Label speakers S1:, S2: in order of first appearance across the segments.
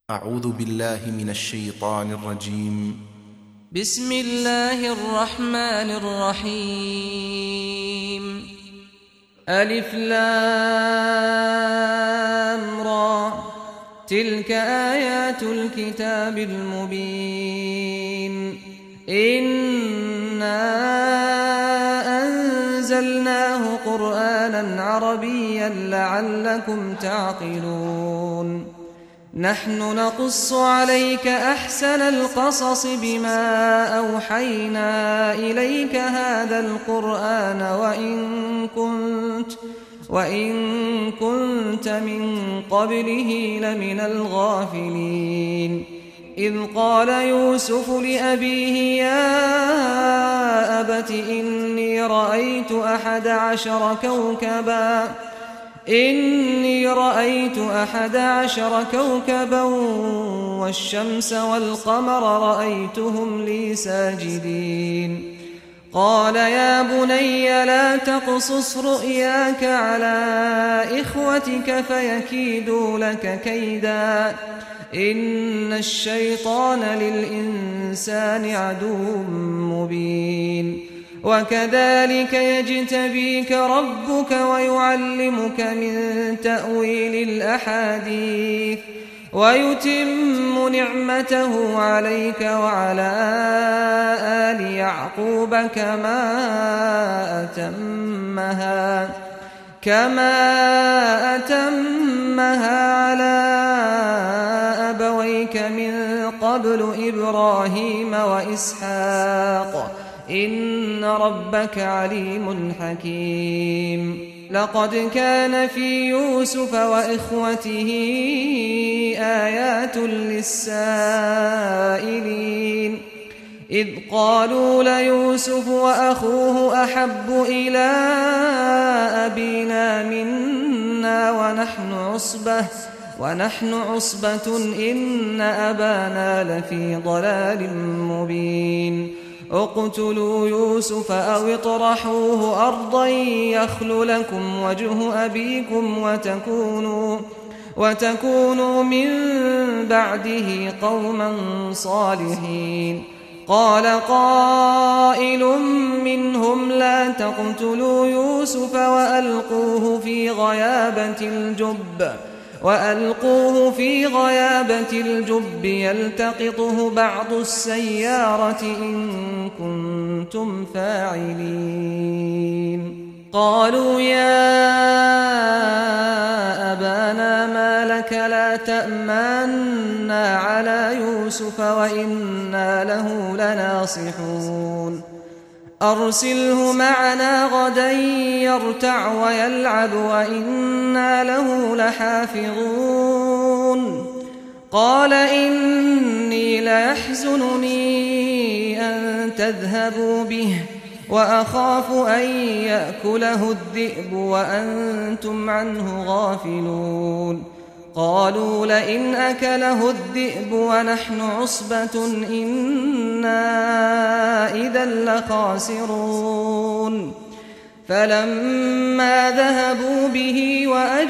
S1: أعوذ بالله من الشيطان الرجيم.
S2: بسم الله الرحمن الرحيم. ألف لام را، تلك آيات الكتاب المبين. إنا أنزلناه قرآنا عربيا لعلكم تعقلون. نحن نقص عليك أحسن القصص بما أوحينا إليك هذا القرآن وإن كنت من قبله لمن الغافلين. إذ قال يوسف لأبيه يا أبت إني رأيت 11 كوكبا والشمس والقمر رأيتهم لي ساجدين. قال يا بني لا تقصص رؤياك على إخوتك فيكيدوا لك كيدا، إن الشيطان للإنسان عدو مبين. وكذلك يجتبيك ربك ويعلمك من تأويل الأحاديث ويتم نعمته عليك وعلى آل يعقوب كما أتمها على أبويك من قبل إبراهيم وإسحاق إن ربك عليم حكيم. لقد كان في يوسف وإخوته آيات للسائلين، إذ قالوا ليوسف وأخوه أحب إلى أبينا منا ونحن عصبة إن أبانا لفي ضلال مبين. اقتلوا يوسف أو اطرحوه أرضا يخل لكم وجه أبيكم وتكونوا من بعده قوما صالحين. قال قائل منهم لا تقتلوا يوسف وألقوه في غيابة الجب يلتقطه بعض السيارة إن كنتم فاعلين. قالوا يا أبانا ما لك لا تأمنا على يوسف وإنا له لناصحون. أرسله معنا غدا يرتع ويلعب وإنا له لحافظون. قال إني ليحزنني أن تذهبوا به وأخاف أن يأكله الذئب وأنتم عنه غافلون. قالوا لئن أكله الذئب ونحن عصبة إنا إذا لخاسرون. فلما ذهبوا به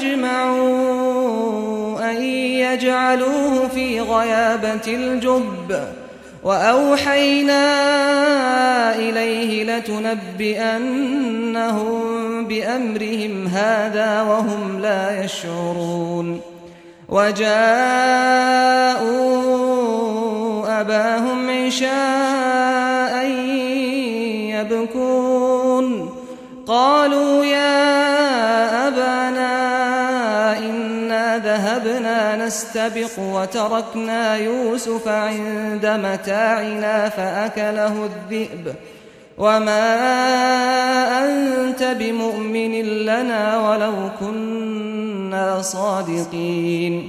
S2: وأجمعوا أن يجعلوه في غيابة الجب وأوحينا إليه لتنبئنهم بأمرهم هذا وهم لا يشعرون. وجاءوا أباهم عشاء يبكون. قالوا يا أبانا إنا ذهبنا نستبق وتركنا يوسف عند متاعنا فأكله الذئب وما أنت بمؤمن لنا ولو كنا صادقين.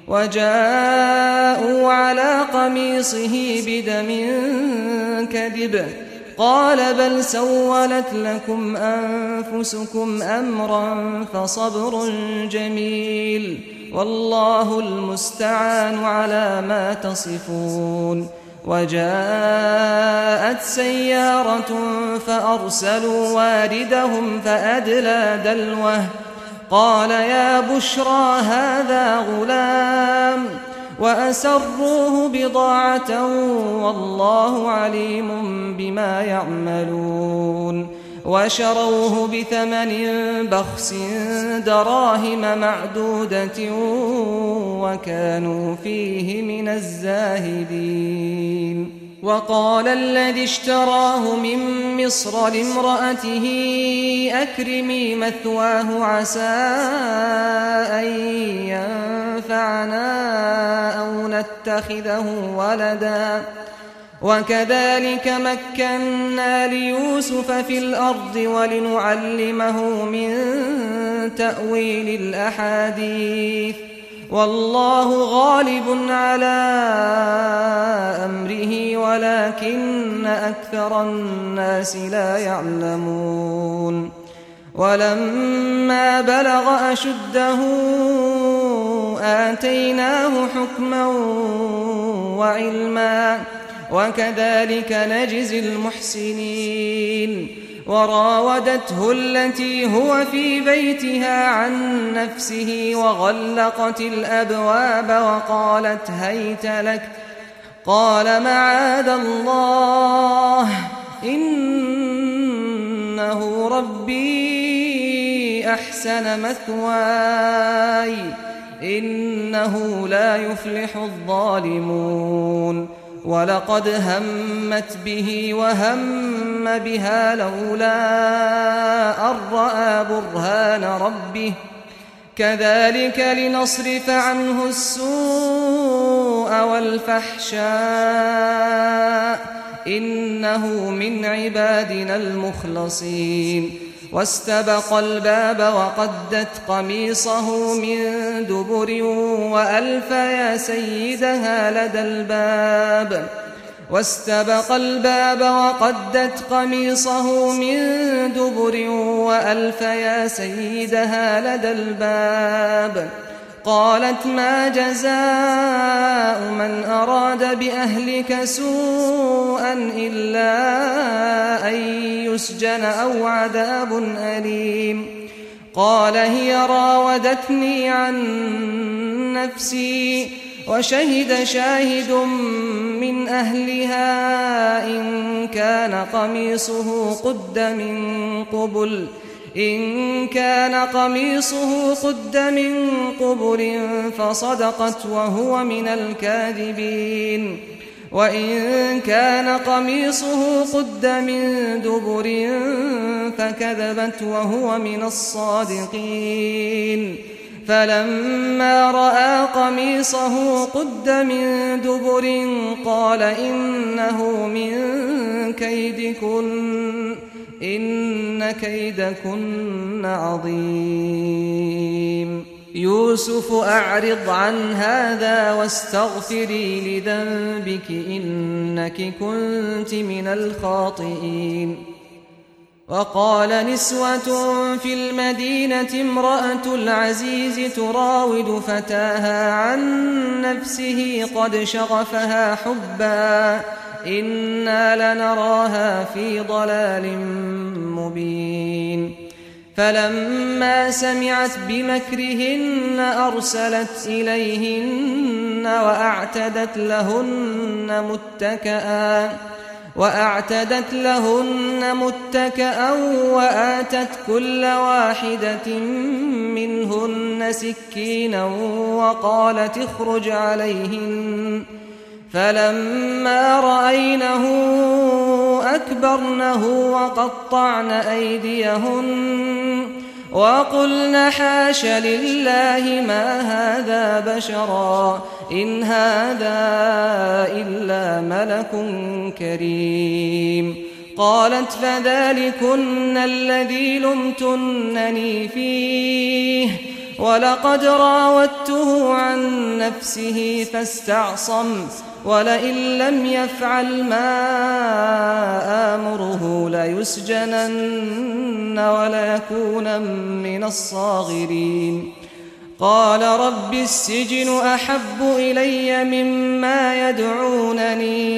S2: وجاءوا على قميصه بدم كذب قال بل سولت لكم أنفسكم أمرا فصبر جميل والله المستعان على ما تصفون. وجاءت سيارة فأرسلوا واردهم فأدلى دلوه قال يا بشرى هذا غلام وأسروه بضاعة والله عليم بما يعملون وشروه بثمن بخس دراهم معدودة وكانوا فيه من الزاهدين وقال الذي اشتراه من مصر لامرأته أكرمي مثواه عسى أن ينفعنا أو نتخذه ولدا وكذلك مكنا ليوسف في الأرض ولنعلمه من تأويل الأحاديث والله غالب على أمره ولكن أكثر الناس لا يعلمون ولما بلغ أشده آتيناه حكما وعلما وكذلك نجزي المحسنين وراودته التي هو في بيتها عن نفسه وغلقت الأبواب وقالت هيت لك قال معاذ الله إنه ربي أحسن مثواي إنه لا يفلح الظالمون ولقد همت به وهم بها لولا أن رأى برهان ربه كذلك لنصرف عنه السوء والفحشاء إنه من عبادنا المخلصين واستبق الباب وقدت قميصه من دبر وألف يا سيدها لدى الباب واستبق الباب وقدت قميصه من دبر وألف يا سيدها لدى الباب قالت ما جزاء من أراد بأهلك سوءا إلا أن يسجن أو عذاب أليم قال هي راودتني عن نفسي وشهد شاهد من أهلها إن كان قميصه قد من قبل فصدقت وهو من الكاذبين وإن كان قميصه قد من دبر فكذبت وهو من الصادقين فلما رأى قميصه قد من دبر قال إنه من كيدكن إن كيدكن عظيم يوسف أعرض عن هذا واستغفري لذنبك إنك كنت من الخاطئين وقال نسوة في المدينة امرأة العزيز تراود فتاها عن نفسه قد شغفها حبا إنا لنراها في ضلال مبين فلما سمعت بمكرهن أرسلت إليهن وأعتدت لهن متكئا وآتت كل واحدة منهن سكينا وقالت اخرج عليهن فلما رأينه أكبرنه وقطعن أيديهن وقلن حاش لله ما هذا بشرا إن هذا إلا ملك كريم قالت فذلكن الذي لمتنني فيه ولقد راودته عن نفسه فاستعصم ولئن لم يفعل ما آمره ليسجنن وليكون من الصاغرين قال رب السجن أحب إلي مما يدعونني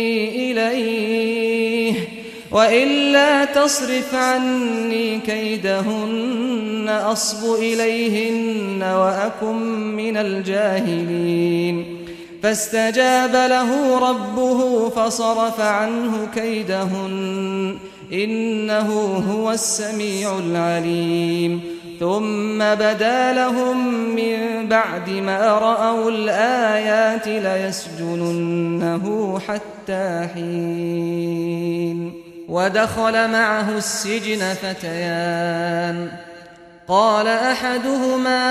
S2: إليه وإلا تصرف عني كيدهن أصب إليهن وأكن من الجاهلين فاستجاب له ربه فصرف عنه كيدهن إنه هو السميع العليم ثم بدا لهم من بعد ما رأوا الآيات ليسجننه حتى حين ودخل معه السجن فتيان قال أحدهما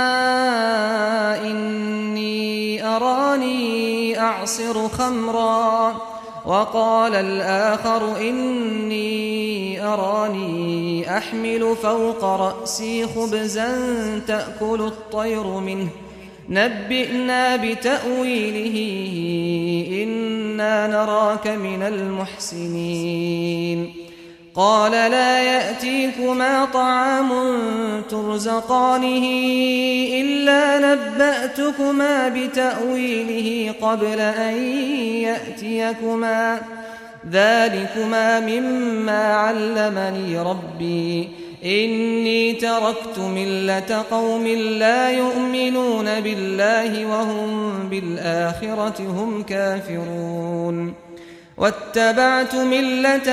S2: إني أراني أعصر خمرا وقال الآخر إني أراني أحمل فوق رأسي خبزا تأكل الطير منه نبئنا بتأويله إنا نراك من المحسنين قال لا يأتيكما طعام ترزقانه إلا نبأتكما بتأويله قبل أن يأتيكما ذلكما مما علمني ربي إني تركت ملة قوم لا يؤمنون بالله وهم بالآخرة هم كافرون واتبعت ملة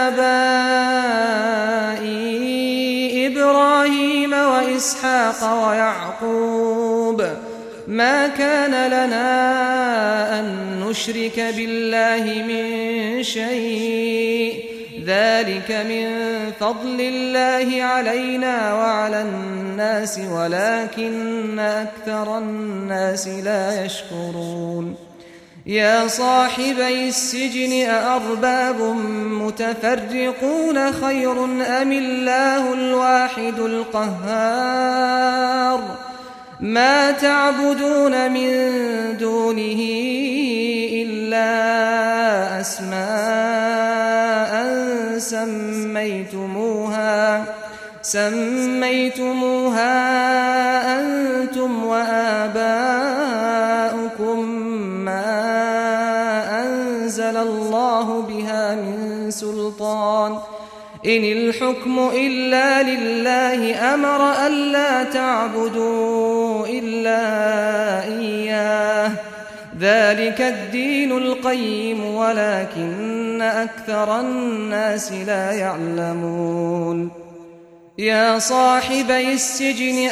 S2: آبائي إبراهيم وإسحاق ويعقوب ما كان لنا أن نشرك بالله من شيء ذلك من فضل الله علينا وعلى الناس ولكن أكثر الناس لا يشكرون يا صاحبي السجن أأرباب متفرقون خير أم الله الواحد القهار ما تعبدون من دونه إلا أسماء سميتموها أنتم وآباؤكم ما أنزل الله بها من سلطان إن الحكم إلا لله أمر ألا تعبدوا إلا إياه ذلك الدين القيم ولكن أكثر الناس لا يعلمون يا صاحبي السجن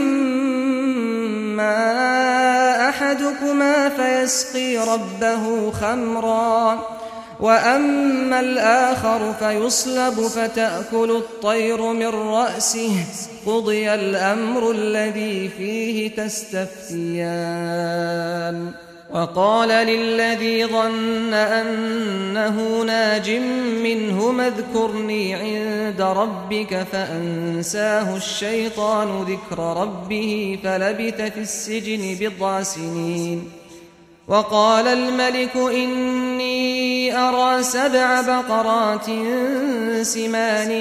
S2: أما أحدكما فيسقي ربه خمرا وأما الآخر فيصلب فتأكل الطير من رأسه قضي الأمر الذي فيه تستفتيان وقال للذي ظن أنه ناج منهما اذكرني عند ربك فأنساه الشيطان ذكر ربه فلبث في السجن 9 سنين وقال الملك إني أرى 7 بقرات سمان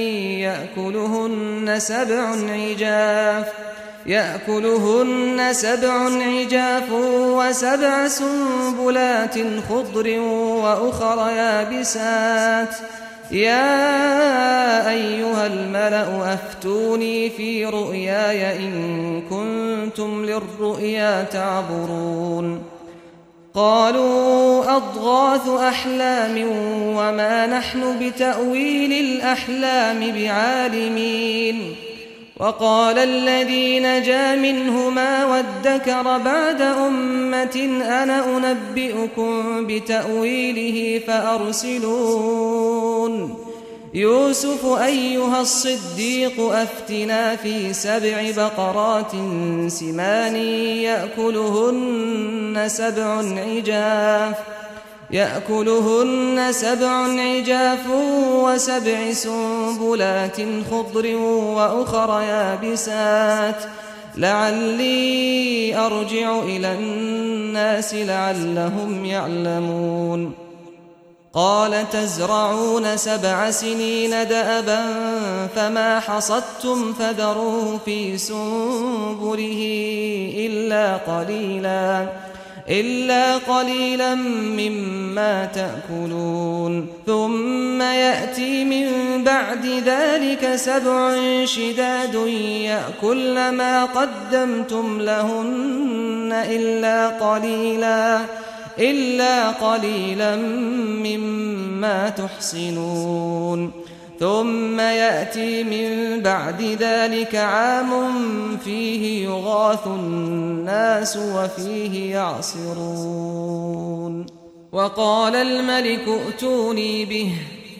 S2: يأكلهن 7 عجاف و7 سنبلات خضر وأخر يابسات يا أيها الملأ أفتوني في رؤياي إن كنتم للرؤيا تعبرون قالوا أضغاث أحلام وما نحن بتأويل الأحلام بعالمين وقال الذي نجا منهما وادكر بعد أمة أنا أنبئكم بتأويله فأرسلون يوسف أيها الصديق أفتنا في 7 بقرات سمان يأكلهن 7 عجاف و7 سنبلات خضر وأخر يابسات لعلي أرجع إلى الناس لعلهم يعلمون قال تزرعون 7 سنين دأبا فما حصدتم فذروه في سنبله إلا قليلا إلا قليلا مما تأكلون ثم يأتي من بعد ذلك 7 شداد يأكلن ما قدمتم لهن إلا قليلا مما تحصنون ثم يأتي من بعد ذلك عام فيه يغاث الناس وفيه يعصرون وقال الملك ائتوني به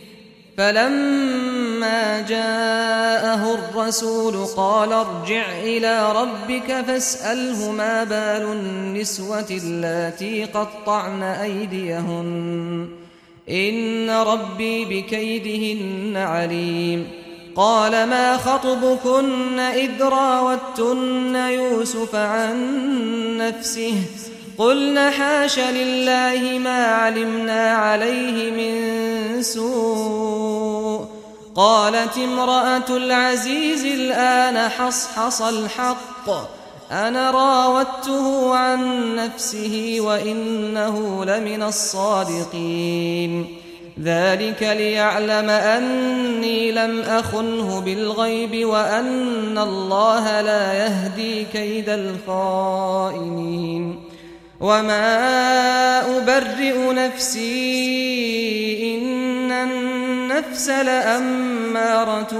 S2: فلما جاءه الرسول قال ارجع إلى ربك فاسأله ما بال النسوة اللاتي قطعن أيديهن إن ربي بكيدهن عليم قال ما خطبكن إذ راوتن يوسف عن نفسه قلن حاش لله ما علمنا عليه من سوء قالت امرأة العزيز الآن حصحص الحق أنا راودته عن نفسه وإنه لمن الصادقين ذلك ليعلم أني لم أخنه بالغيب وأن الله لا يهدي كيد الخائنين وما أبرئ نفسي إن النفس لأمارة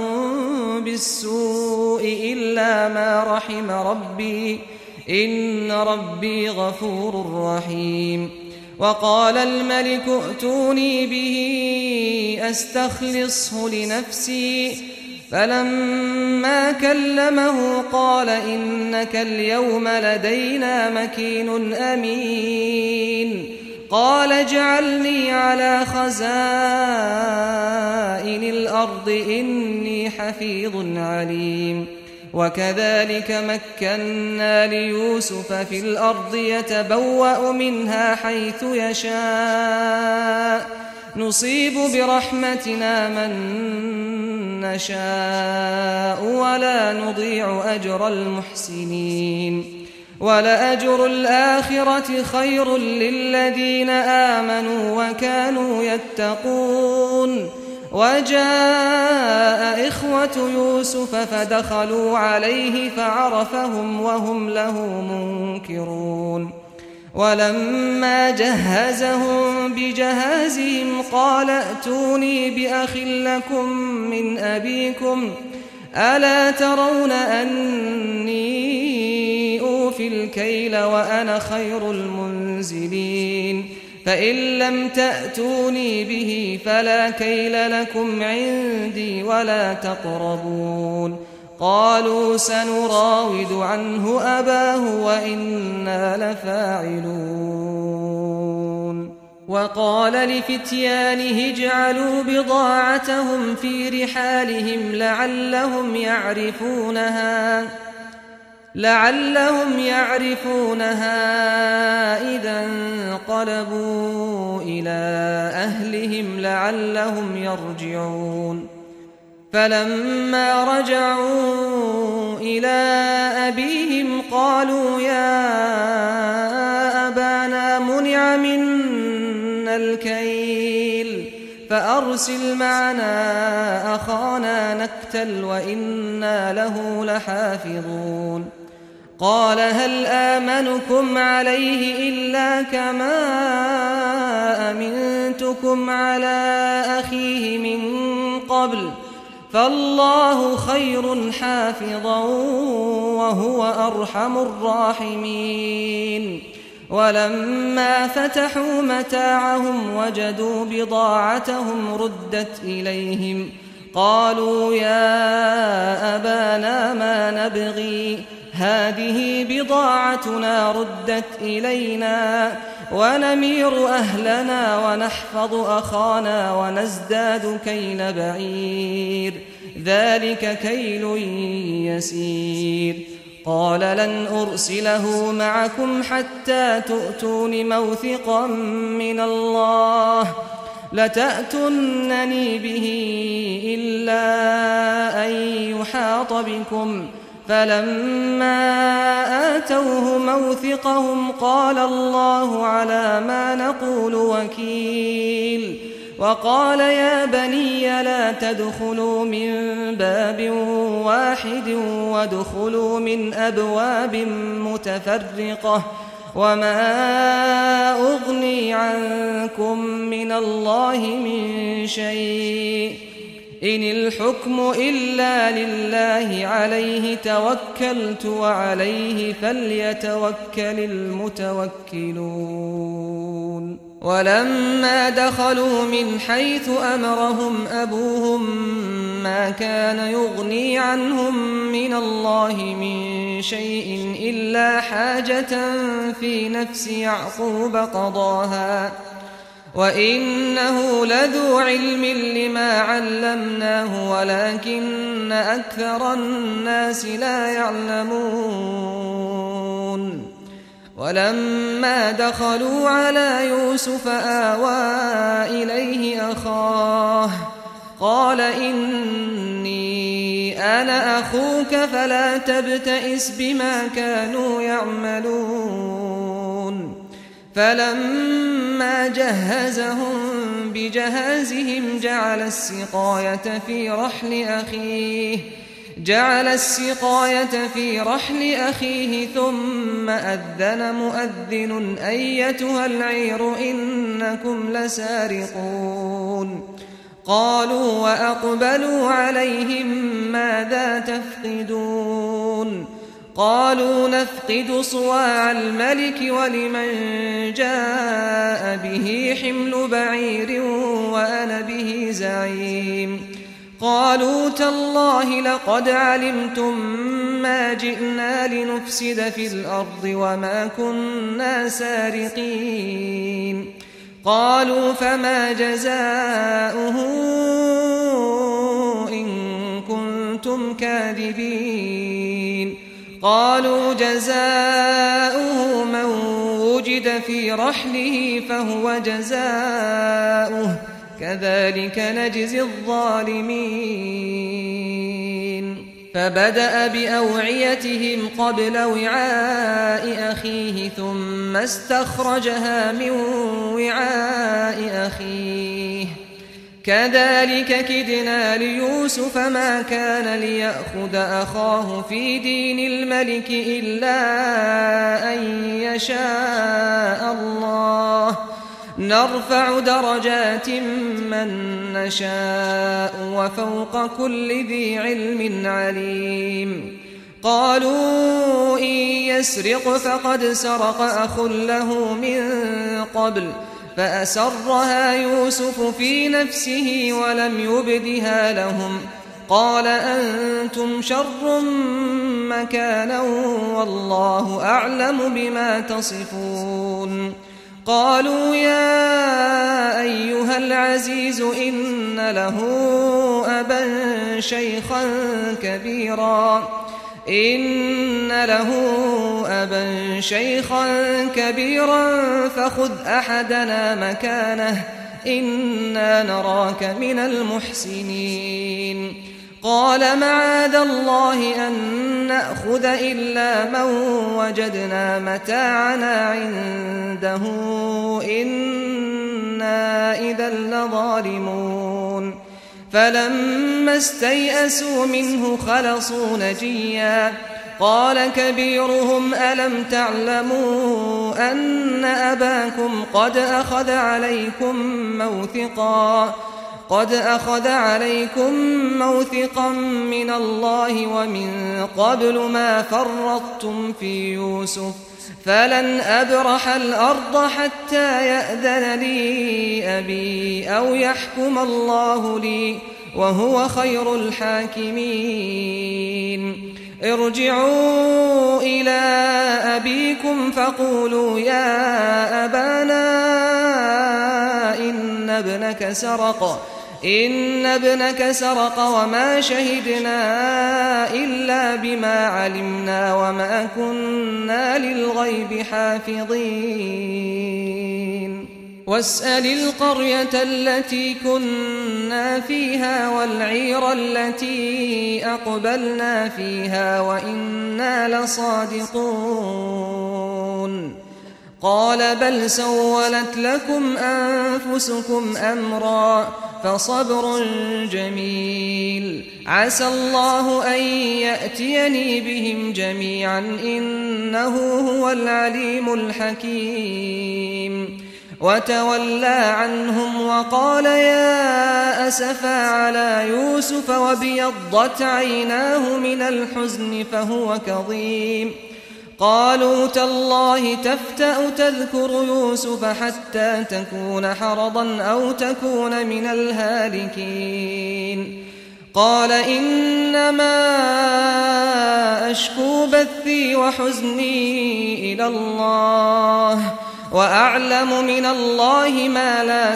S2: بالسوء إلا ما رحم ربي إن ربي غفور رحيم وقال الملك ائتوني به أستخلصه لنفسي فلما كلمه قال إنك اليوم لدينا مكين أمين قال اجعلني على خزائن الأرض إني حفيظ عليم وكذلك مكنا ليوسف في الأرض يتبوأ منها حيث يشاء نصيب برحمتنا من نشاء ولا نضيع أجر المحسنين ولأجر الآخرة خير للذين آمنوا وكانوا يتقون وجاء إخوة يوسف فدخلوا عليه فعرفهم وهم له منكرون ولما جهزهم بجهازهم قال ائتوني بأخ لكم من أبيكم ألا ترون أني أوفي الكيل وأنا خير المنزلين فإن لم تأتوني به فلا كيل لكم عندي ولا تقربون قالوا سنراود عنه أباه وإنا لفاعلون وقال لفتيانه اجعلوا بضاعتهم في رحالهم لعلهم يعرفونها إذا انقلبوا إلى أهلهم لعلهم يرجعون فلما رجعوا إلى أبيهم قالوا يا أبانا منع منا الكيل فأرسل معنا أخانا نكتل وإنا له لحافظون قال هل آمنكم عليه إلا كما أمنتكم على أخيه من قبل فالله خير حافظا وهو أرحم الراحمين ولما فتحوا متاعهم وجدوا بضاعتهم ردت إليهم قالوا يا أبانا ما نبغي هذه بضاعتنا ردت إلينا ونمير أهلنا ونحفظ أخانا ونزداد كيل بعير ذلك كيل يسير قال لن أرسله معكم حتى تؤتون موثقا من الله لتأتونني به إلا أن يحاط بكم فلما آتوه موثقهم قال الله على ما نقول وكيل وقال يا بني لا تدخلوا من باب واحد وادخلوا من أبواب متفرقة وما أغني عنكم من الله من شيء إن الحكم إلا لله عليه توكلت وعليه فليتوكل المتوكلون ولما دخلوا من حيث أمرهم أبوهم ما كان يغني عنهم من الله من شيء إلا حاجة في نفس يعقوب قضاها وإنه لذو علم لما علمناه ولكن أكثر الناس لا يعلمون ولما دخلوا على يوسف آوى إليه أخاه قال إني أنا أخوك فلا تبتئس بما كانوا يعملون فلما جهزهم بجهازهم جعل السقاية في رحل أخيه ثم أذن مؤذن أيتها العير إنكم لسارقون قالوا وأقبلوا عليهم ماذا تفقدون قالوا نفقد صواع الملك ولمن جاء به حمل بعير وأنا به زعيم قالوا تالله لقد علمتم ما جئنا لنفسد في الأرض وما كنا سارقين قالوا فما جزاؤه إن كنتم كاذبين قالوا جزاؤه من وجد في رحله فهو جزاؤه كذلك نجزي الظالمين فبدأ بأوعيتهم قبل وعاء أخيه ثم استخرجها من وعاء أخيه كذلك كدنا ليوسف ما كان ليأخذ أخاه في دين الملك إلا أن يشاء الله نرفع درجات من نشاء وفوق كل ذي علم عليم قالوا إن يسرق فقد سرق أخ له من قبل فأسرها يوسف في نفسه ولم يبدها لهم قال أنتم شر مكانا والله أعلم بما تصفون قالوا يا أيها العزيز إن له أبا شيخا كبيرا فخذ أحدنا مكانه إنا نراك من المحسنين قال معاذ الله أن نأخذ إلا من وجدنا متاعنا عنده إنا إذا لظالمون فلما استيئسوا منه خلصوا نجيا قال كبيرهم ألم تعلموا أن أباكم قد أخذ عليكم موثقا من الله ومن قبل ما فرطتم في يوسف فلن أبرح الأرض حتى يأذن لي أبي أو يحكم الله لي وهو خير الحاكمين ارجعوا إلى أبيكم فقولوا يا أبانا إن ابنك سرق وما شهدنا إلا بما علمنا وما كنا للغيب حافظين واسأل القرية التي كنا فيها والعير التي أقبلنا فيها وإنا لصادقون قال بل سولت لكم أنفسكم أمرا فصبر جميل عسى الله أن يأتيني بهم جميعا إنه هو العليم الحكيم وتولى عنهم وقال يا أسفا على يوسف وابيضت عيناه من الحزن فهو كظيم قالوا تالله تفتأ تذكر يوسف حتى تكون حرضا أو تكون من الهالكين قال إنما أشكو بثي وحزني إلى الله وأعلم من الله ما لا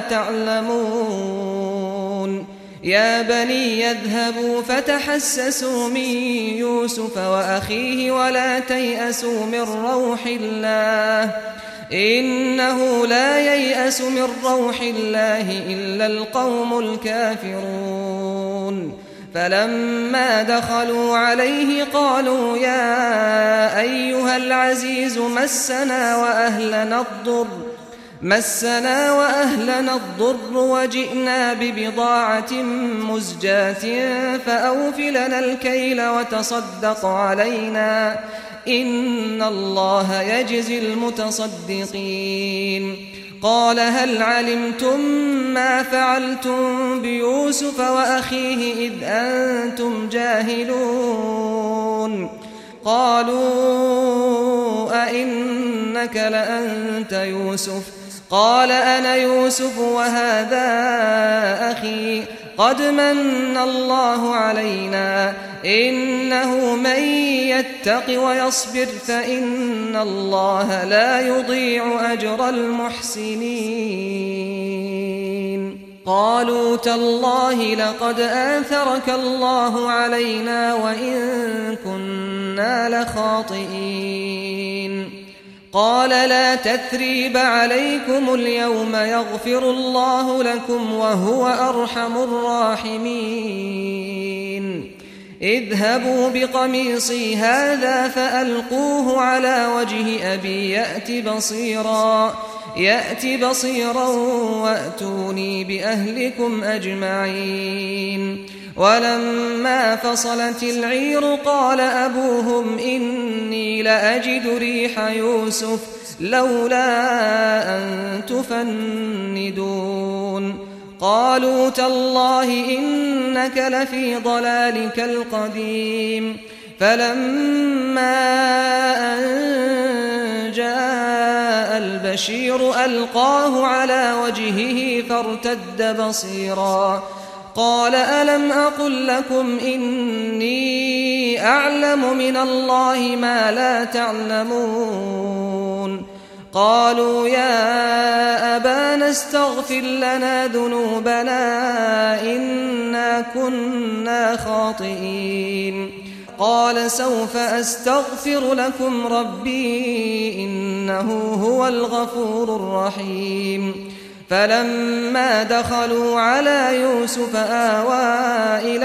S2: تعلمون يا بني يذهبوا فتحسسوا من يوسف وأخيه ولا تيأسوا من روح الله إنه لا ييأس من روح الله إلا القوم الكافرون فلما دخلوا عليه قالوا يا أيها العزيز مسنا وأهلنا الضر وجئنا ببضاعة مزجاة فأوف لنا الكيل وتصدق علينا إن الله يجزي المتصدقين قال هل علمتم ما فعلتم بيوسف وأخيه إذ أنتم جاهلون قالوا أئنك لأنت يوسف قال أنا يوسف وهذا أخي قد من الله علينا إنه من يتق ويصبر فإن الله لا يضيع أجر المحسنين قالوا تالله لقد آثرك الله علينا وإن كنا لخاطئين قال لا تثريب عليكم اليوم يغفر الله لكم وهو أرحم الراحمين اذهبوا بقميصي هذا فألقوه على وجه أبي يأت بصيرا وأتوني بأهلكم أجمعين ولما فصلت العير قال أبوهم إني لأجد ريح يوسف لولا أن تفندون قالوا تالله إنك لفي ضلالك القديم فلما أن جاء البشير ألقاه على وجهه فارتد بصيرا قال ألم أقل لكم إني أعلم من الله ما لا تعلمون قالوا يا أبانا استغفر لنا ذنوبنا إنا كنا خاطئين قال سوف أستغفر لكم ربي إنه هو الغفور الرحيم فلما دخلوا على يوسف آوى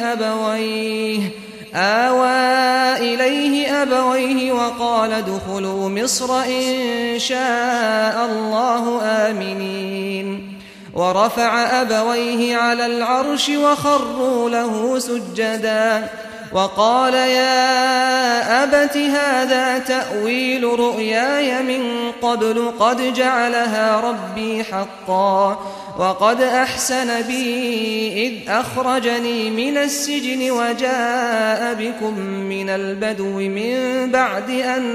S2: إليه أبويه وقال ادخلوا مصر إن شاء الله آمنين ورفع أبويه على العرش وخروا له سجدا وقال يا أبت هذا تأويل رؤياي من قبل قد جعلها ربي حقا وقد أحسن بي إذ أخرجني من السجن وجاء بكم من البدو من بعد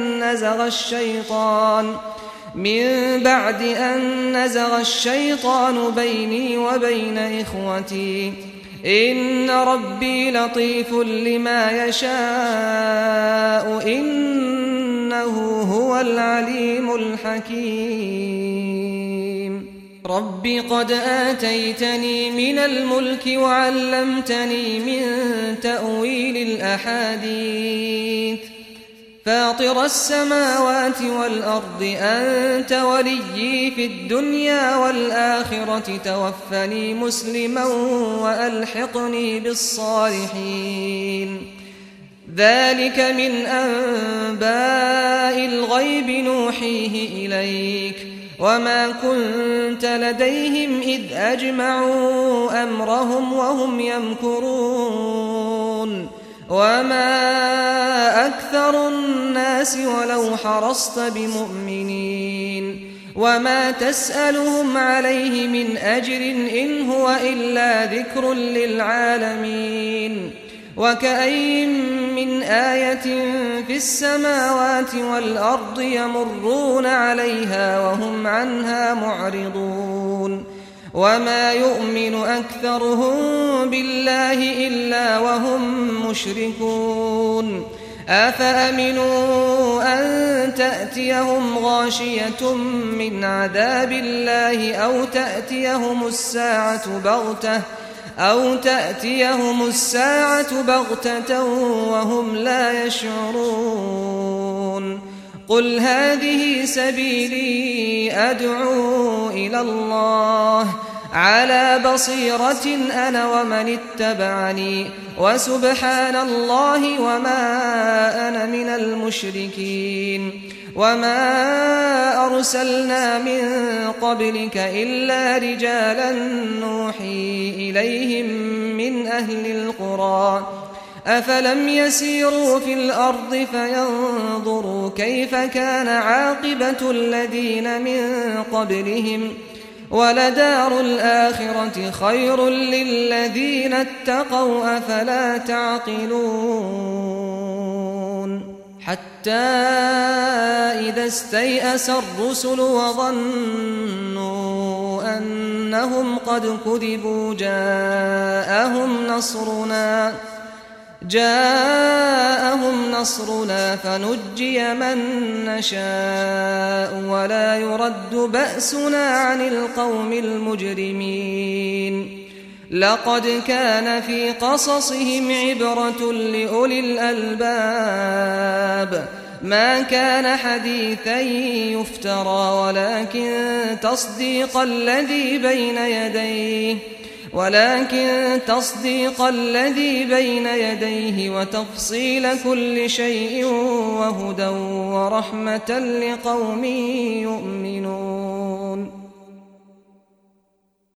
S2: أن نزغ الشيطان بيني وبين إخوتي إن ربي لطيف لما يشاء إنه هو العليم الحكيم رب قد آتيتني من الملك وعلمتني من تأويل الأحاديث فاطر السماوات والأرض أنت ولي في الحياة الدنيا وفي الآخرة توفني مسلما وألحقني بالصالحين فاطر السماوات والأرض أنت وليي في الدنيا والآخرة توفني مسلما وألحقني بالصالحين ذلك من أنباء الغيب نوحيه إليك وما كنت لديهم إذ أجمعوا أمرهم وهم يمكرون وما أكثر الناس ولو حرصت بمؤمنين وما تسألهم عليه من أجر إن هو إلا ذكر للعالمين وكأين من آية في السماوات والأرض يمرون عليها وهم عنها معرضون وما يؤمن أكثرهم بالله إلا وهم مشركون أفأمنوا أن تأتيهم غاشية من عذاب الله أو تأتيهم الساعة بغتة وهم لا يشعرون قل هذه سبيلي أدعو إلى الله على بصيرة أنا ومن اتبعني وسبحان الله وما أنا من المشركين وما أرسلنا من قبلك إلا رجالا نوحي إليهم من أهل القرى أفلم يسيروا في الأرض فينظروا كيف كان عاقبة الذين من قبلهم ولدار الآخرة خير للذين اتقوا أفلا تعقلون حتى إذا استيأس الرسل وظنوا أنهم قد كذبوا جاءهم نصرنا فنجي من نشاء ولا يرد بأسنا عن القوم المجرمين لقد كان في قصصهم عبرة لأولي الألباب ما كان حديثا يفترى ولكن تصديق الذي بين يديه وتفصيل كل شيء وهدى ورحمة لقوم يؤمنون